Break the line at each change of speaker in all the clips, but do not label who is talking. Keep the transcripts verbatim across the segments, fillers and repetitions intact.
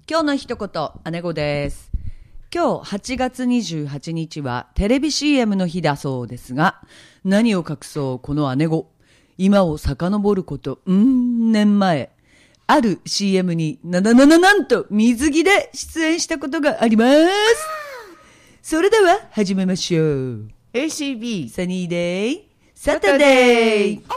今日の一言、姉子です。今日はちがつにじゅうはちにちはテレビ シーエム の日だそうですが、何を隠そうこの姉子、今を遡ることうん年前、ある シーエム になななななんと水着で出演したことがあります。それでは始めましょう。
エーシービー
サニーデイサタデー。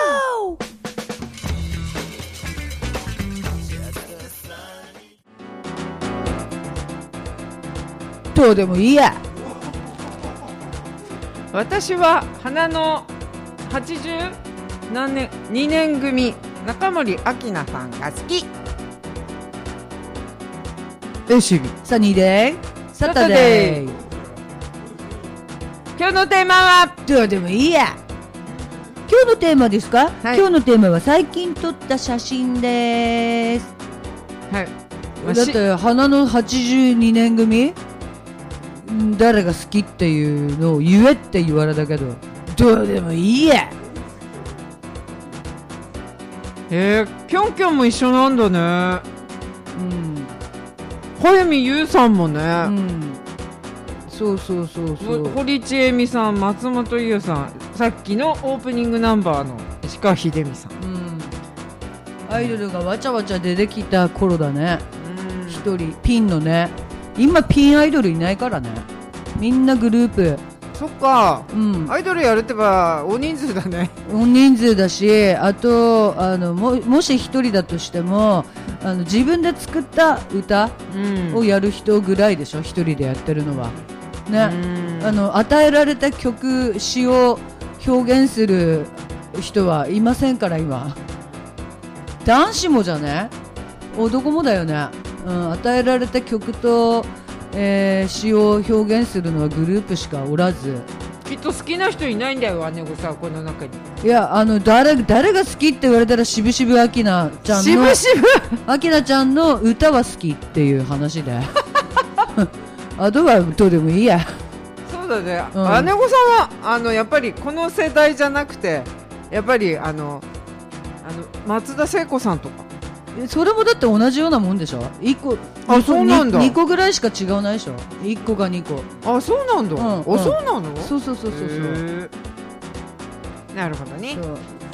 どうでもいいや。
私は花のはちじゅう何年にねん組中森明菜さんが好き。 エーシービー
サニーデイサタデー。
今日のテーマは
どうでもいいや。今日のテーマですか、
はい、
今日のテーマは最近撮った写真です。
はい、
まあ、だって花のはちじゅうにねん組誰が好きっていうのを言えって言われたけど、どうでもいいや。
えー、ぴょんぴょんも一緒なんだね。
うん
早見優さんもね、
うん、そうそうそうそう。
堀ちえみさん、松本伊代さん、さっきのオープニングナンバーの石川秀美さん、
うん、アイドルがわちゃわちゃ出てきた頃だね。一、うん、人ピンのね、今ピンアイドルいないからね、みんなグループ。
そっか、うん、アイドルやるってば大人数だね。
大人数だし、あとあの も, もし一人だとしてもあの自分で作った歌をやる人ぐらいでしょ、一人でやってるのはね。あの与えられた曲詩を表現する人はいませんから今。男子もじゃね、男もだよね、うん、与えられた曲と、えー、詩を表現するのはグループしかおらず。
きっと好きな人いないんだよ、姉御さん、この中に。
いや、あの 誰, 誰が好きって言われたらしぶしぶあきなちゃんの
しぶしぶ
あきなちゃんの歌は好きっていう話であとはどうでもいいや。
そうだね、うん、姉御さんはあのやっぱりこの世代じゃなくて、やっぱりあのあの松田聖子さんとか。
それもだって同じようなもんでしょ。いっこ、
あ、そうなんだ。
にこぐらいしか違うないでしょ。いっこかにこ。
あ、そうなんだ、うん、あ、そうなの。
そうそうそうそうそう。
なるほどね。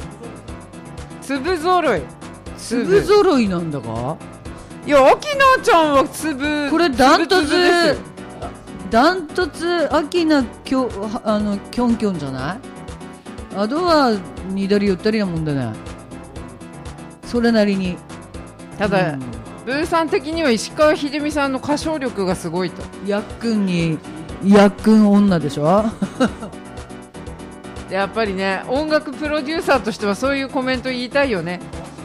粒揃い。
粒揃いなんだか。
いや、あきなちゃんは粒。
これダントツダントツあきなきょあのキョンキョンじゃない。あとはにだりよったりなもんだね、それなりに。
ただ、うん、ブーさん的には石川秀美さんの歌唱力がすごいと。
やっくんにやっくん女でしょ
やっぱりね、音楽プロデューサーとしてはそういうコメント言いたいよね。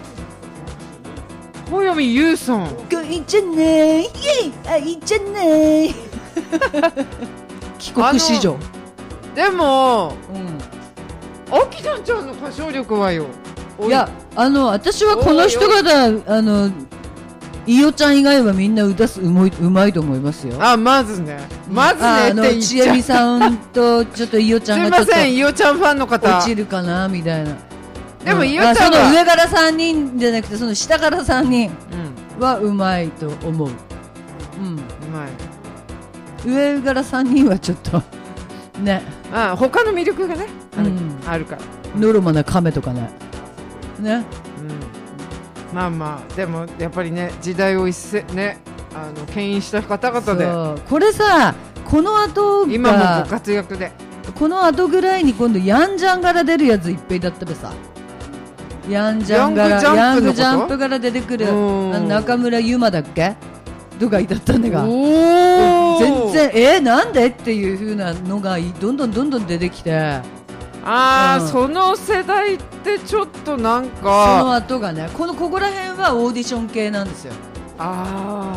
早見優さん、
いいんじゃないイエイ、あ、いいんじゃない帰国子女。
でも、うん、あきなちゃんの歌唱力はよ。
いや、あの私はこの人がだ、あのいよちゃん以外はみんな歌すうまい、うまいと思いますよ。
あ、まずね、まずねって言っちゃう。
ちえみさんとちょっといよちゃんがちょっと
すいません、いよちゃんファンの方
落ちるかなみたいな。
でもいよ
ちゃんは、
うん、
その上からさんにんじゃなくてその下からさんにんはうまいと思う。うん、う
ま
い。上からさんにんはちょっとね、
あ、他の魅力がね、ある、うん、あるから。
ノルマな亀とかね。ね、うん、
まあまあでもやっぱりね、時代を一世ね、あの牽引した方々で、
これさ、この後が
今もご活躍で、
この後ぐらいに今度ヤンジャンから出るやついっぱいだったべさ。ヤンジャンからヤングジャンプから出てくる中村ゆまだっけとかいだったんだが、全然えー、なんでっていう風なのがどんどんどんどん出てきて。
あー、うん、その世代ってちょっとなんか
その後がね、このここら辺はオーディション系なんですよ。
あ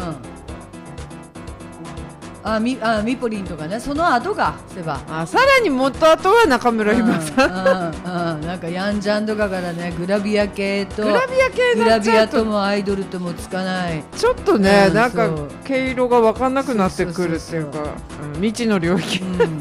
あ、うん、あみあミポリンとかね、その後がせば、
あ、さらにもっと後は中村ゆまさん、
うんうん、なんかヤンジャンとかからね、グラビア系と
グラビア系
グラビアともアイドルともつかない、
ちょっとね、うん、なんか毛色が分かんなくなってくるっていうか、未知の領域、うん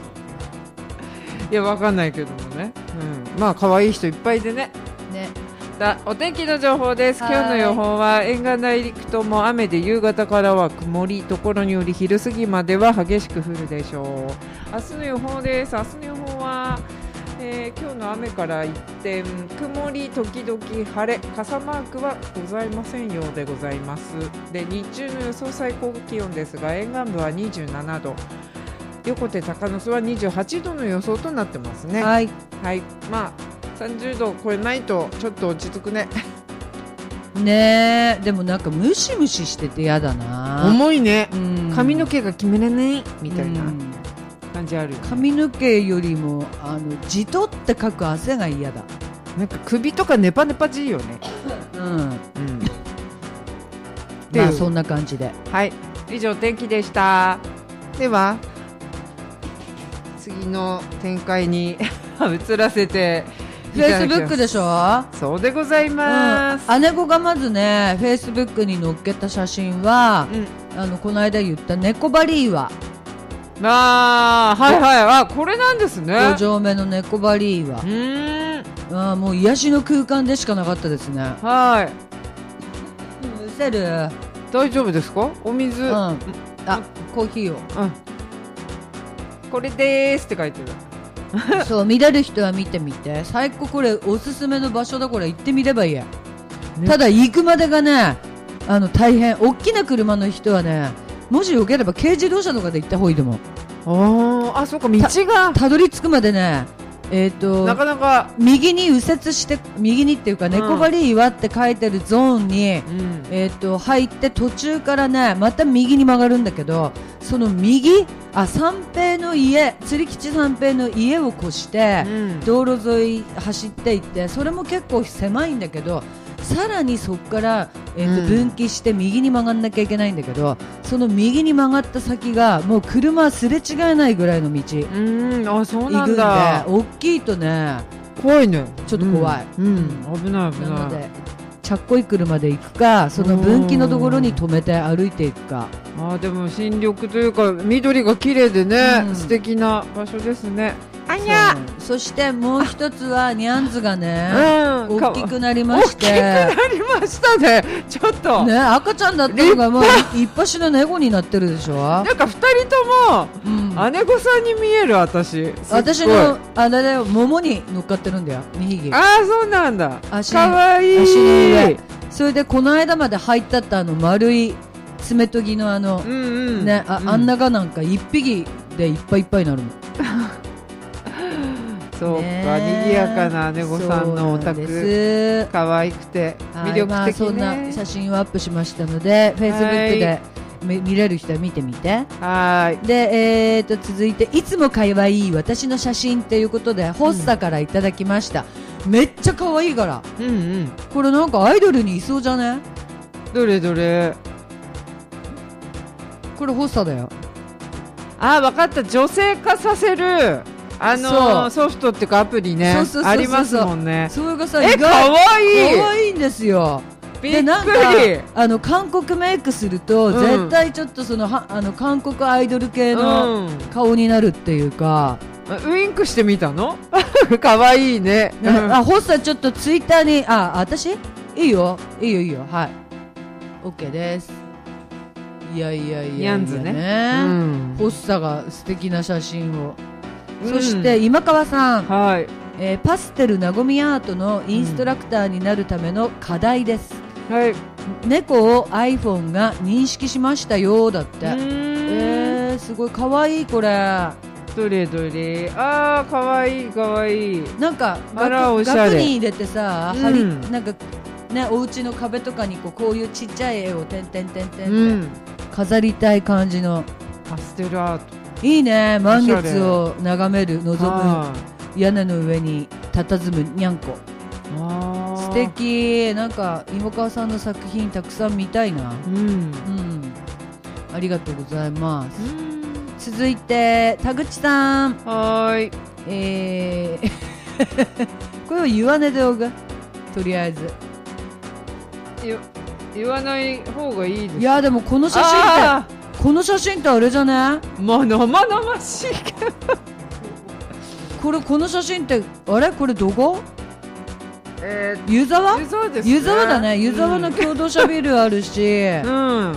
いや、わかんないけどもね、うん、まあ可愛い人いっぱいでね。
ね、
だお天気の情報です。今日の予報は沿岸内陸とも雨で夕方からは曇り、ところにより昼過ぎまでは激しく降るでしょう。明日の予報です。明日の予報は、えー、今日の雨から一転曇り時々晴れ、傘マークはございませんようでございます。で日中の予想最高気温ですが、沿岸部はにじゅうななど、横手高野はにじゅうはちどの予想となってますね。
はい、
はい、まあさんじゅうど超えないとちょっと落ち着くね。
ねえ、でもなんかムシムシしてて嫌だな。
重いね、
うん、
髪の毛が決めれないみたいな感じあるよね。
髪の毛よりもあのじとってかく汗が嫌だ。
なんか首とかネパネパじいよね。
うん、うん、
ま
まあそんな感じで。
はい、以上天気でした。では次の展開に移らせて
フェイスブックでしょ。
そうでございます、
うん、姉子がまずねフェイスブックに載っけた写真は、うん、あのこの間言った猫バリーワ。
あー、はいはい、あ、これなんですね。
ご条目の猫バリーワ。うーん、あ、もう癒しの空間でしかなかったですね。
はい。
むせる。
大丈夫ですか？お水、うん、
あ、コーヒーを、
うん、これでーすって書いてる。
そう、見れる人は見てみて。最高、これおすすめの場所だ。これ行ってみればいいや、ね、ただ行くまでがね、あの大変。大きな車の人はね、もしよければ軽自動車とかで行った方がいいと思う。
ああ、そうか、道が た,
たどり着くまでね、えーと、
なかなか
右に右折して、右にっていうか、うん、猫バリー岩って書いてるゾーンに、うん、えーと入って途中からねまた右に曲がるんだけど、その右、あ、三平の家、釣り吉三平の家を越して、うん、道路沿い走っていって、それも結構狭いんだけど、さらにそこから、えーとうん、分岐して右に曲がんなきゃいけないんだけど、その右に曲がった先がもう車すれ違えないぐらいの道。
うん、あ、そうなんだ。
大きいとね、
怖いね。
ちょっと怖い、
うんうん、危ない危ない。なので
ちゃっこい車で行くか、その分岐のところに止めて歩いていくか。
あ、でも新緑というか緑が綺麗でね、うん、素敵な場所ですね。あにゃ。
そ, そしてもう一つはニャンズがね、うん、大きくなりまして。
大きくなりましたね。ちょっと
ね、赤ちゃんだったのがもう一発の猫になってるでしょ。
なんか二人とも、うん、姉御さんに見える。私
私のあれだよ、桃に乗っかってるんだよ、にひき。
ああ、そうなんだ。
足、
かわいい。
足の上。それでこの間まで入ったったあの丸い爪研ぎのあの、うんうん、ね、あ、うん、あんながなんか一匹でいっぱいいっぱいになるの。
そうか、賑やかな姉御さんのお宅、可愛くて魅力的ね、まあ、
そんな写真をアップしましたので、フェイスブックで見, 見れる人は見てみて。
はい。
で、えー、と続いて、いつも可愛い私の写真ということで、ホッサからいただきました。うん、めっちゃ可愛いから、うんうん、これなんかアイドルにいそうじゃね？
どれどれ？
これホッサだよ。
あ、分かった。女性化させるあのー、ソフトっていうかアプリね。そうそうそうそう、ありますもんね。
それがさ、
え、かわいい。
かわいいんですよ。
びっくり。で、なんか
あの韓国メイクすると、うん、絶対ちょっとそのはあの韓国アイドル系の顔になるっていうか、
うん、ウインクしてみたの？かわいいね。
あ、ホッサちょっとツイッターに、あ、私？いいよいいよいいよ、はい、 OK です。いやいやいやいや、ね、
ニャンズね、
うん、ホッサが素敵な写真を。そして今川さん、
はい、
えー、パステルなごみアートのインストラクターになるための課題です、
はい、
猫を iPhone が認識しましたよだって。えー、すごいかわいい。これ
どれどれ。あー、かわいいかわいい。
なんか額に入れてさ、うん、なんかね、お家の壁とかにこう、こういうちっちゃい絵をてんてんてんてんって飾りたい感じの
パステルアート。
いいね。満月を眺める、望む屋根の上に佇むにゃんこ。あ、素敵。なんか芋川さんの作品たくさん見たいな、うんうん、ありがとうございます。うん、続いて田口さん。
はーい、
えー、これを言わねでおく、とりあえず
言わない方がいいです。
いやでもこの写真ってこの写真ってあれじゃね？
まあ生々しいけど
これこの写真ってあれこれどこ？
えー、
湯沢
湯沢ですね。
湯沢だね。湯沢の共同車ビルあるし、
うん、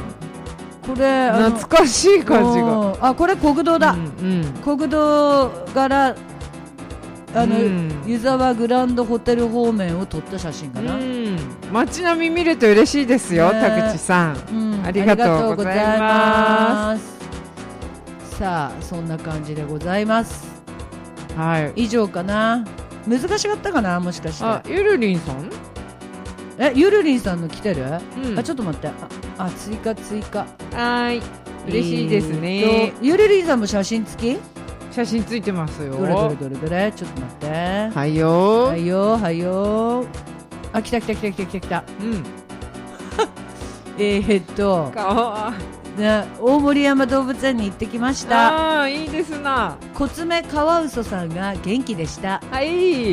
これ
懐かしい感じが。
あ、これ国道だ、
うんうん、
国道からあの、うん、湯沢グランドホテル方面を撮った写真かな、うん、
街並み見ると嬉しいですよ、ね、田口さん、うん、ありがとうございます。
さあそんな感じでございます。
はい、
以上かな。難しかったかな、もしかして。
あ、ゆるりんさん、
え、ゆるりんさんの来てる、
うん、
あ、ちょっと待って、あ、あ、追加追加、
はい、嬉しいですね、
えー、ゆるりんさんも写真付き？
写真ついてますよ。
どれどれどれどれ、ちょっと待って。
はいよ
はいよはいよ。あ、来た来た来た来た来た来た。
うん。
えーっと
かわ
ね、大森山動物園に行ってきました。
あー、いいですな。
コツメカワウソさんが元気でした。
はい。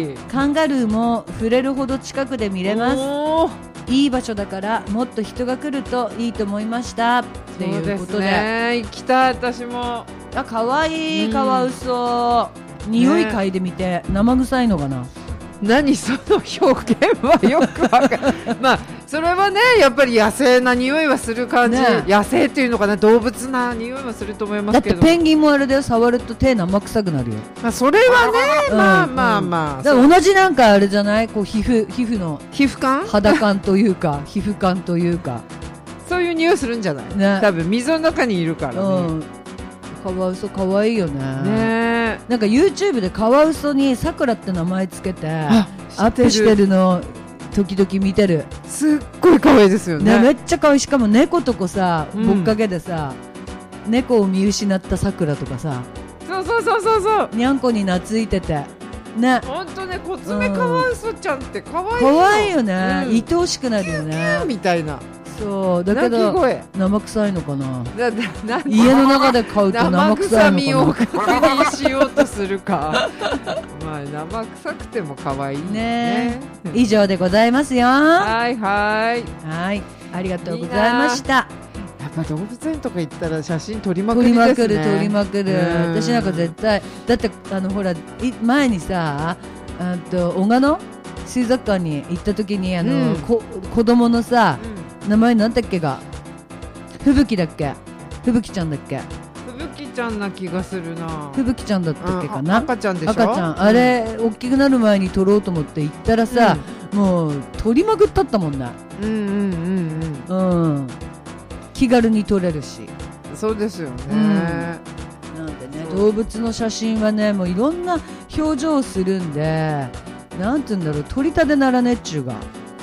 カンガルーも触れるほど近くで見れます。
おー、
いい場所だからもっと人が来るといいと思いましたっていうことで。そうです
ね、行きたい。私も。
あ、かわいいカワウソ、うん、匂い嗅いでみて、ね、生臭いのかな。
何その表現はよくわかるまあそれはね、やっぱり野生な匂いはする感じ、ね、野生っていうのかな、動物な匂いはすると思いますけど。
だってペンギンもあれで触ると手生臭くなるよ。
まあそれはね、うん、まあまあまあ、
だから同じなんかあれじゃない、こう皮膚皮膚の
皮膚感、
肌感というか皮膚感というか
そういう匂いするんじゃない、ね、多分水の中にいるからね、うん、
カワウソかわいいよね。
ね、
なんか YouTube でカワウソにさくらって名前つけてアップしてるの時々見てる。
すっごい可愛いですよ ね,
ねめっちゃ可愛い。しかも猫とこさ、うん、ぼっかけでさ、猫を見失ったさくらとかさ、
そうそうそうそうそう、
にゃんこに懐いててね。
ほんとね、コツメカワウソちゃんって可愛い
よ。可愛いよね、うん、愛おしくなるよね、
キューキューみたいな。
そうだけど生臭いのかな。
だだ
家の中で飼うと生臭いのかな。生臭み
を確認しようとするかまあ生臭くても可愛い ね, ね
以上でございますよ。
はいはい
はい、ありがとうございました。
やっぱ動物園とか行ったら写真撮りまくりですね。
撮りまくる撮りまくる。私なんか絶対だって、あのほら前にさ、あと小鹿野水族館に行った時にあの、うん、こ子供のさ、うん、名前なんだっけが、ふぶきだっけ、ふぶきちゃんだっけ、
ふぶきちゃんな気がするな。
ふぶきちゃんだったっけかな、
うん、赤ちゃんでしょ。
赤ちゃん、あれ、うん、大きくなる前に撮ろうと思って行ったらさ、うん、もう撮りまくったったもんね。
うんうんうんうん、
うん、気軽に撮れるし。
そうですよね、うん、
なんでね、動物の写真はね、もういろんな表情をするんで、なんて言うんだろう、撮りたてならねっちゅうが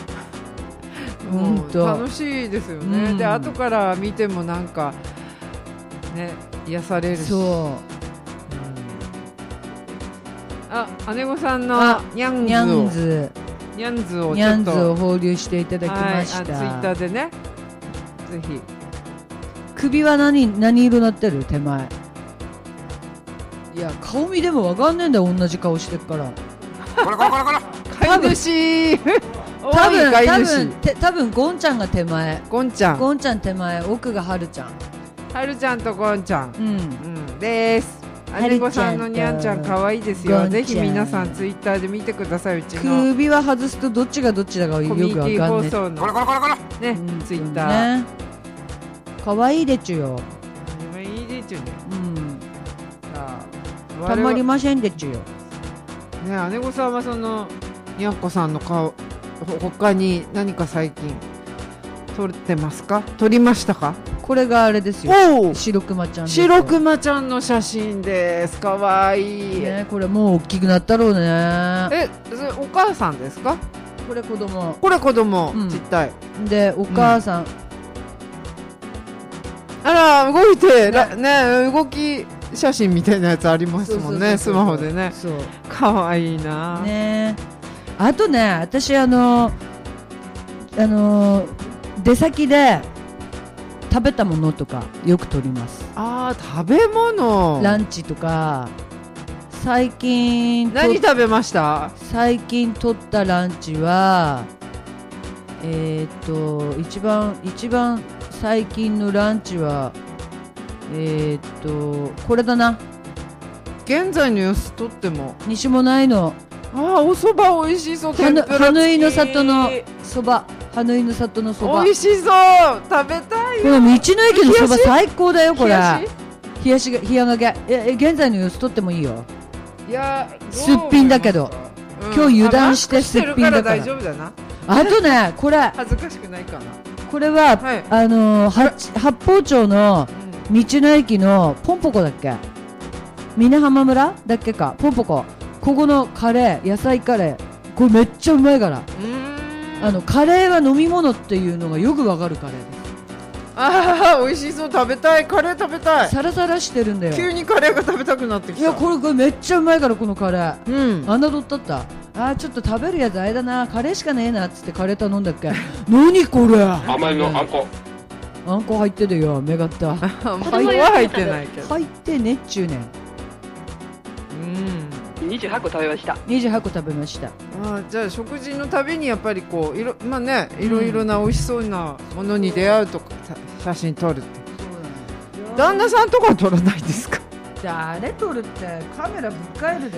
もう楽しいですよね、うん、で後から見てもなんかね癒されるし。
そう、うん、
あ、姉御さんのニャンズを
ニャンズ
ニャンズをちょっと
ニャンズを放流していただきました。
はい、ツイッターでね、ぜひ。
首は何何色なってる？手前。いや顔見でもわかんねえんだよ、同じ顔してるから。
これこれこれこれ飼い主
多分多分多分ゴンちゃんが手前。
ゴンちゃん
ゴンちゃん手前、奥がはるちゃん。
はるちゃんとゴンちゃん、
うん、うん、
です。姉御さんのニャンちゃん可愛いですよ。ぜひ皆さんツイッターで見てください。うちの
首は外すとどっちがどっちだかよくわかんない。コミュニティ放送
のこれこれこれこれね、うん、ツイッターね、
可愛いでちゅよ。
可愛いでちゅね。
うん。たまりませんでちゅよ。
ね、姉御さんはそのにゃんこさんの顔他に何か最近撮ってますか？撮りましたか？
これがあれですよ。白熊ちゃんです。
白熊ちゃんの写真です。かわいい。
ね、これもう大きくなったろうね。
え、それお母さんですか？
これ子供。
これ子供、うん、ちったい。
でお母さん。うん、
あら動いてね、ね、動き写真みたいなやつありますもんね、スマホでね。そう。かわいいな。
ね。あとね、私あのあの出先で食べたものとかよく撮ります。
あー、食べ物。
ランチとか。最近
何食べました？
最近撮ったランチはえー、っと一番一番最近のランチはえー、っとこれだな。
現在の様子撮っても
西もないの
ああ、お蕎麦美味しそう。
はぬいの里のそば、はぬいの里のそば
美味しそう。食べたいよ。
この道の駅のそば最高だよこれ。冷やしが冷やがけ。え現在の様子撮ってもいいよ。
いや
すっぴんだけど、うん、今日油断してすっぴんだから。
大丈夫だな。
あとねこれ
恥ずかしくないかな。
これは、はい、あのー、八方町の道の駅のポンポコだっけ、峰浜村だっけか、ポンポコ、ここのカレー、野菜カレー、これめっちゃうまいから。あのカレーは飲み物っていうのがよくわかるカレーです。
ああ、美味しそう。食べたい。カレー食べたい。
サラサラしてるんだよ。
急にカレーが食べたくなってきた。
いやこれ、これめっちゃうまいからこのカレー。
うん。
侮ったった。あーちょっと食べるやつあれだな、カレーしかねえなっつってカレー頼んだっけ。何これ。
甘いのあんこ。
あんこ入ってるよ、目がった。
甘いは入ってないけど。
入ってねっちゅうねん。
うん。にじゅうはこ食べました。
にじゅうはこ食べました。
あ、じゃあ食事のたびにやっぱりこういろまあね、いろいろな美味しそうなものに出会うとか、写真撮るって。旦那さんとかは撮らないですか。
誰撮るってカメラぶっかえるだ。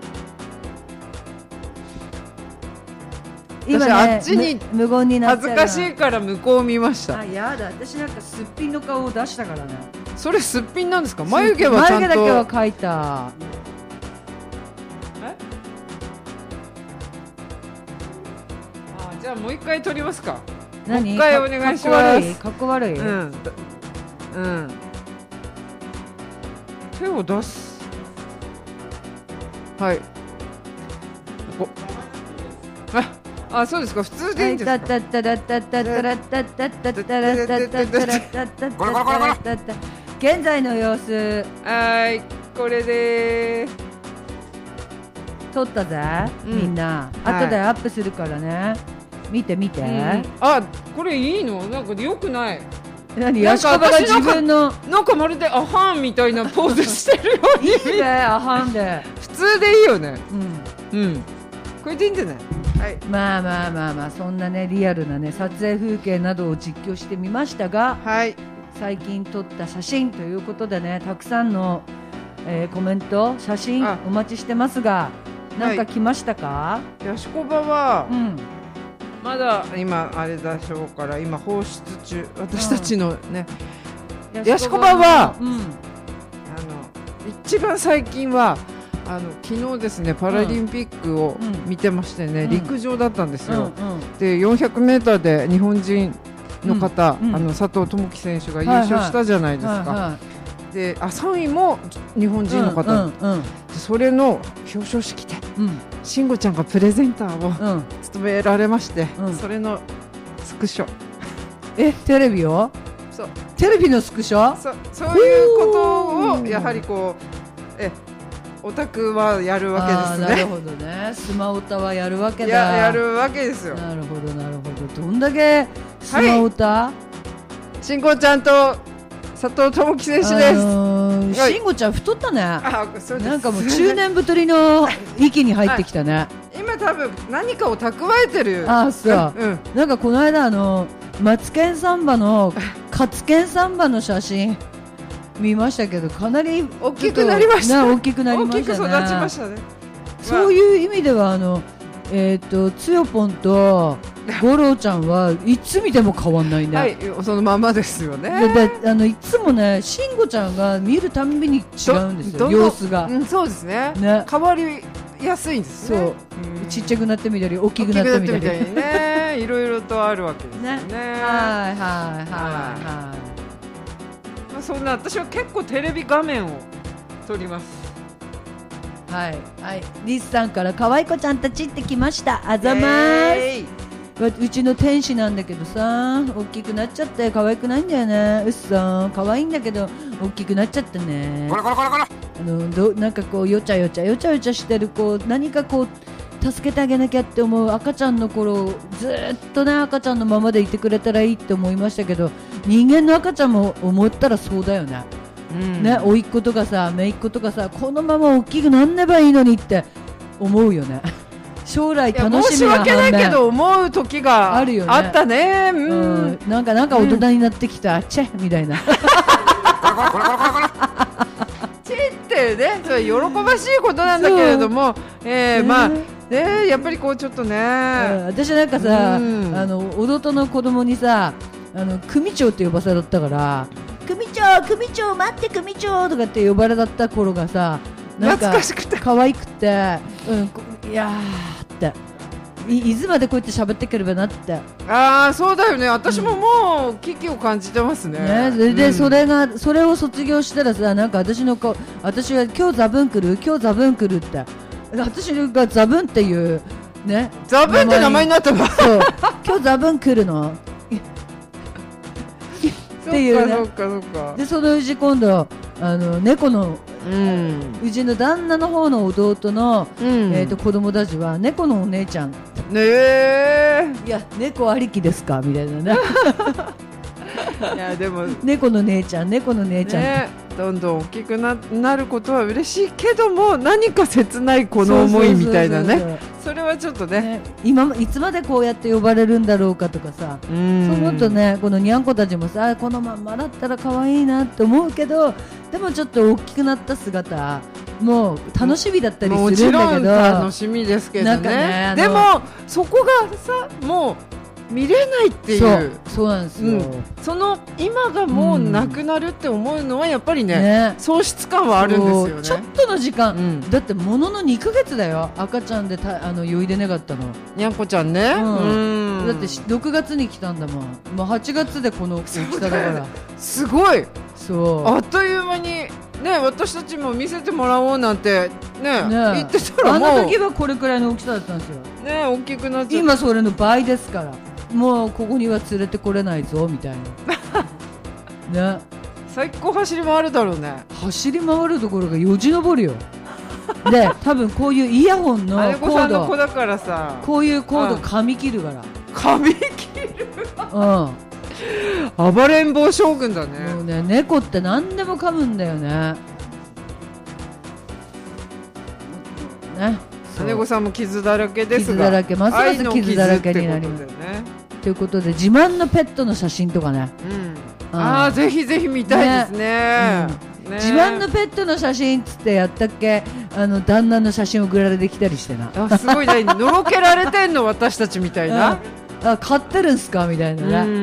今ね、あっちに
無言になっちゃう。
恥ずかしいから向こう見ました。
あ、やだ、私なんかすっぴんの顔を出したからね。
それすっぴんなんですか。眉毛はちゃんと。
眉毛だけは描いた。
え？あ、じゃあもう一回撮りますか。
何？
もう一回お願いします。
かっこ悪い。
うん。うん。手を出す。はい。こあ。あ、そうですか。普通でいいんですか。
現在の様子。
はい、これで
撮ったぜ、みんな。後でアップするからね。見て見て。
あ、これいいの？なんか良くない。
何？ヤシコバが自分の
なんかまるでアハンみたいなポーズしてるように。
いいね、アハンで。
普通でいいよね。うん。うん。これでいいんじゃない？はい、
まあまあまあまあ、そんなねリアルなね撮影風景などを実況してみましたが、
はい、
最近撮った写真ということでね、たくさんの、えー、コメント写真お待ちしてますが、なんか来ましたか？
ヤシコバは、
うん、
まだ今あれでしょうから、今放出中、私たちのね、うん、ヤシコバは、うん、あの一番最近はあの昨日ですね、パラリンピックを見てましてね、うん、陸上だったんですよ、うんうん、でよんひゃくメーターで日本人の方、うんうん、あの佐藤友祈選手が優勝したじゃないですか、はいはい、であさんいも日本人の方、うんうんうん、それの表彰式で、うん、慎吾ちゃんがプレゼンターを務められまして、うん、それのスクショ。
え、テレビを？
そう、
テレビのスクショ？
そ, そういうことをやはりこうえオタクはやるわけですね。
なるほどね。スマオタはやるわけだ。
や, やるわけですよ。
なるほどなるほど。どんだけスマオタ？
慎吾ちゃんと佐藤友祈選手です。
慎吾ちゃん太ったね。
あ、そうです。
なんかもう中年太りの域に入ってきたね。
今多分何かを蓄えてる。
あ、そう、うん。なんかこの間あのマツケンサンバのカツケンサンバの写真見ましたけど、かなり
大きくなりました。
大きくなりましたね。
大きく育ちましたね。
そういう意味ではあのえっとつよぽんと五郎ちゃんはいつ見ても変わんないね。
はい、そのままですよね。
で、あのいつもね、慎吾ちゃんが見るたんびに違うんですよ、様子が。
うん、そうですね。ね、変わりやすいんですね。そう、
うん、ちっちゃくなってみたり大きくなってみたり
ね、いろいろとあるわけですよね。ね、はい
はいはいはい。
まあ、そんな私は結構テレビ画面を撮ります。
はいはい、リスさんから可愛い子ちゃんたちってきました。あざまーす。うちの天使なんだけどさ、大きくなっちゃって可愛くないんだよね。うっそ、可愛いんだけど大きくなっちゃったね。
こらこらこらこら、
あのどなんかこうよちゃよちゃよちゃよちゃしてる、こう何かこう助けてあげなきゃって思う赤ちゃんの頃、ずっとね赤ちゃんのままでいてくれたらいいって思いましたけど、人間の赤ちゃんも思ったらそうだよね。うん、ね、甥っ子とかさ姪っ子とかさ、このまま大きくなんねばいいのにって思うよね。将来楽しみな反面、
申し訳ないけど思う時があるよね。あったね。うん、
うん、なんかなんか大人になってきた、うん、チェみたいな。チェ
ってね、それ喜ばしいことなんだけれども、えー、まあね、やっぱりこうちょっとね、
うん、私なんかさ、
うん、
あの弟の子供にさ、あの組長って呼ばされたから、組長組長待って組長とかって呼ばれだった頃がさ、なんか
懐かしくて
可愛くて、うん、いやーってい, いつまでこうやって喋ってくればなって。
ああ、そうだよね。私ももう危機を感じてますね。
ね、それで、うん、それがそれを卒業したらさ、なんか私の子、私は今日ザブン来る、今日ザブン来るって、私がザブンっていうね、
ザブンって名前になったの。
そう、今日ザブン来るのっていうね。
そっかそっかそっか。
でそのうち今度あの猫の、うん、うちの旦那の方の弟の、うん、えーと子供たちは猫のお姉ちゃんねえ、いや猫ありきですかみたいなね
いやでも
猫の姉ちゃん猫の姉ちゃん、ね、
どんどん大きく な, なることは嬉しいけども、何か切ないこの思いみたいなね、それはちょっと ね, ね
今いつまでこうやって呼ばれるんだろうかとかさ、そう思うとね、このにゃんこたちもさ、このまんまだったら可愛いなって思うけど、でもちょっと大きくなった姿もう楽しみだったりするんだけど、もちろん
楽しみですけど ね, ねでもそこがさもう見れないっていう、
そう、そうなんですよ、うん、
その今がもうなくなるって思うのはやっぱり ね, ね喪失感はあるんですよね。
ちょっとの時間、うん、だってもののにかげつだよ、赤ちゃんでたあの酔いでなかったの、
にゃんこちゃんね、うん、
うんだってろくがつに来たんだもん、もうはちがつでこの大きさだから、
すごい、
そう
あっという間にね、私たちも見せてもらおうなんて ね, ね言ってたらもう、
あの時はこれくらいの大きさだったんですよ
ね、大きくなっちゃう、
今それの倍ですから、もうここには連れてこれないぞみたいなね、
最高走り回るだろうね、
走り回るところがよじ登るよで多分こういうイヤホンのコード、姉子さんの
子だからさ、
こういうコード噛み切るから、
噛み切るうん、暴れん坊将軍だね。
もうね、猫って何でも噛むんだよね。ね、
姉子さんも傷だらけですが、
傷だらけ、ますます傷だらけになります。ということで、自慢のペットの写真とかね、
うん、ああぜひぜひ見たいですね。ね、
うんね、自慢のペットの写真っつってやったっけ、あの旦那の写真送られてきたりしてな、
あすごいね、のろけられてんの私たちみたいな、
あ買ってるんすかみたいなね、うん、うん、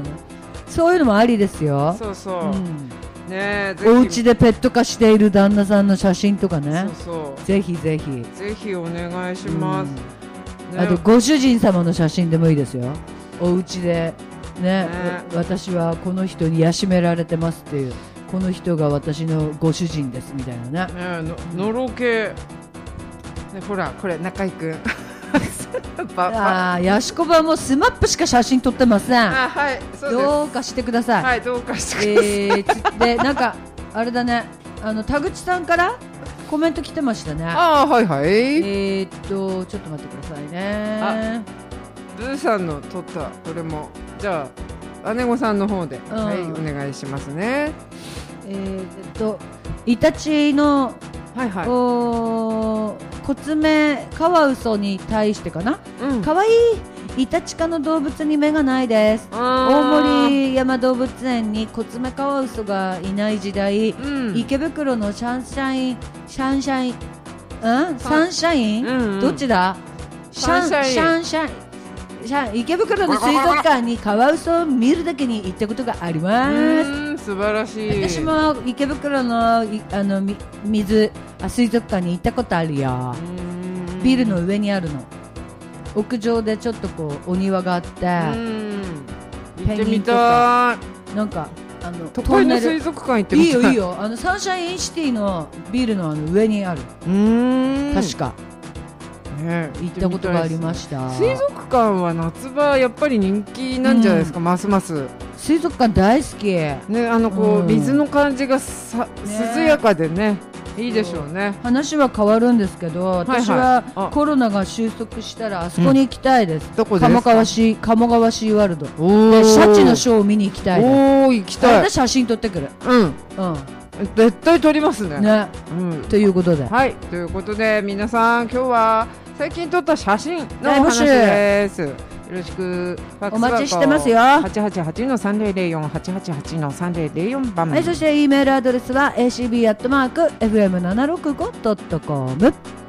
そういうのもありですよ。
そうそう、うんね、
お家でペット化している旦那さんの写真とかね、
そうそう
ぜひぜひ
ぜひお願いします、
うんね、あとご主人様の写真でもいいですよ。お家で、ねね、私はこの人に養められてますっていう、この人が私のご主人ですみたいなね、
ねの, のろけ、ね、ほらこれ中井くん
あヤシコバもスマップしか写真撮ってません。
あ、はい、そうです。
どうかしてください。
はい、どうかしてください。
えー、でなんかあれだね、あの田口さんからコメント来てましたね。
あ、はいはい。
えー、っとちょっと待ってくださいね。
あ、ブーさんの撮ったこれもじゃあ姉御さんの方で、うん、はいお願いしますね。
えー、っとイタチのはいはい、おコツメカワウソに対してかな、うん、かわいいイタチ科の動物に目がないです。大森山動物園にコツメカワウソがいない時代、うん、池袋のシャンシャインシャンシャイン、うん、サンシャイン、うんうん、どっちだシャンシャインシャンシャイン池袋の水族館にカワウソを見るだけに行ったことがあります。
素晴らしい。
私も池袋の、あの水あ水族館に行ったことあるよ。ビルの上にあるの。屋上でちょっとこうお庭があって、
行ってみたい。
なんかあの
都会の水族館行ってみたい。
いいよいいよ。あのサンシャインシティのビルのあの上にある。うーん確か。ね、行ったことがありました。
水族館は夏場やっぱり人気なんじゃないですか、うん、ますます
水族館大好き、ね、
あのこう、うん、水の感じがさ、ね、涼やかでねいいでしょうね。
話は変わるんですけど、私はコロナが収束したらあそこに行きたいです、うん、
どこですか？
鴨川シー、鴨川シーワールドでシャチのショーを見に行きたいです。
おー行きたい。
で写真撮ってくる。うん、うん、
絶対撮りますね。
ね、うん、ということで
はいということで皆さん今日は最近撮った写真のお話です。よろしく
お待ちしてますよ。
はちはちはちのさんぜろぜろよん はちはちはちのさんぜろぜろよん 番、
はい、そして E メールアドレスは エーシービー アットマーク エフエムななひゃくろくじゅうご ドットコム